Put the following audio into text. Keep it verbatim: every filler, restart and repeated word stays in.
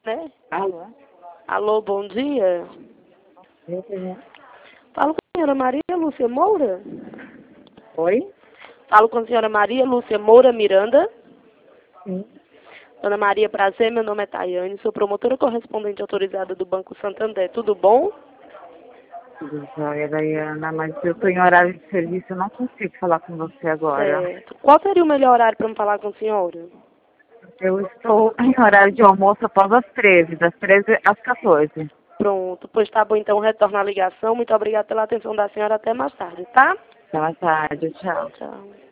né? Alô? Alô, bom dia. Sim. Falo com a senhora Maria Lúcia Moura? Oi? Falo com a senhora Maria Lúcia Moura Miranda. Sim. Dona Maria, prazer, meu nome é Tayane, sou promotora correspondente autorizada do Banco Santander. Tudo bom? Tudo jóia, Daiana, mas eu estou em horário de serviço, eu não consigo falar com você agora. Certo. Qual seria o melhor horário para me falar com a senhora? Eu estou em horário de almoço após as treze, das treze às quatorze. Pronto, pois tá bom, então retorno a ligação. Muito obrigada pela atenção da senhora, até mais tarde, tá? Boa tarde, tchau. Tchau.